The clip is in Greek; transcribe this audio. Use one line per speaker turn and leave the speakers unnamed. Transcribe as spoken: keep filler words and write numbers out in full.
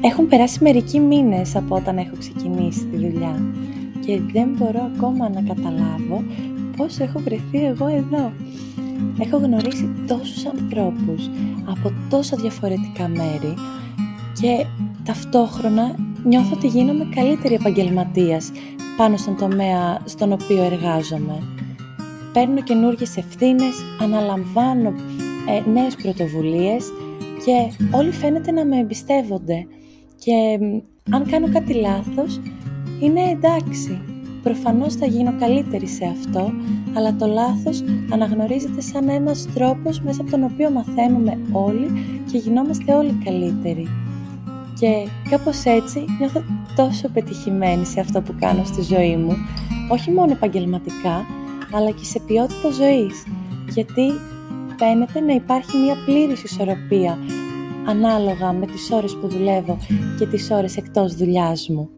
Έχουν περάσει μερικοί μήνες από όταν έχω ξεκινήσει τη δουλειά και δεν μπορώ ακόμα να καταλάβω πώς έχω βρεθεί εγώ εδώ. Έχω γνωρίσει τόσους ανθρώπους από τόσα διαφορετικά μέρη και ταυτόχρονα νιώθω ότι γίνομαι καλύτερη επαγγελματίας πάνω στον τομέα στον οποίο εργάζομαι. Παίρνω καινούργιες ευθύνες, αναλαμβάνω ε, νέες πρωτοβουλίες και όλοι φαίνεται να με εμπιστεύονται. Και αν κάνω κάτι λάθος, είναι εντάξει. Προφανώς θα γίνω καλύτερη σε αυτό, αλλά το λάθος αναγνωρίζεται σαν ένας τρόπος μέσα από τον οποίο μαθαίνουμε όλοι και γινόμαστε όλοι καλύτεροι. Και κάπως έτσι νιώθω τόσο πετυχημένη σε αυτό που κάνω στη ζωή μου, όχι μόνο επαγγελματικά, αλλά και σε ποιότητα ζωής, γιατί φαίνεται να υπάρχει μια πλήρης ισορροπία ανάλογα με τις ώρες που δουλεύω και τις ώρες εκτός δουλειάς μου.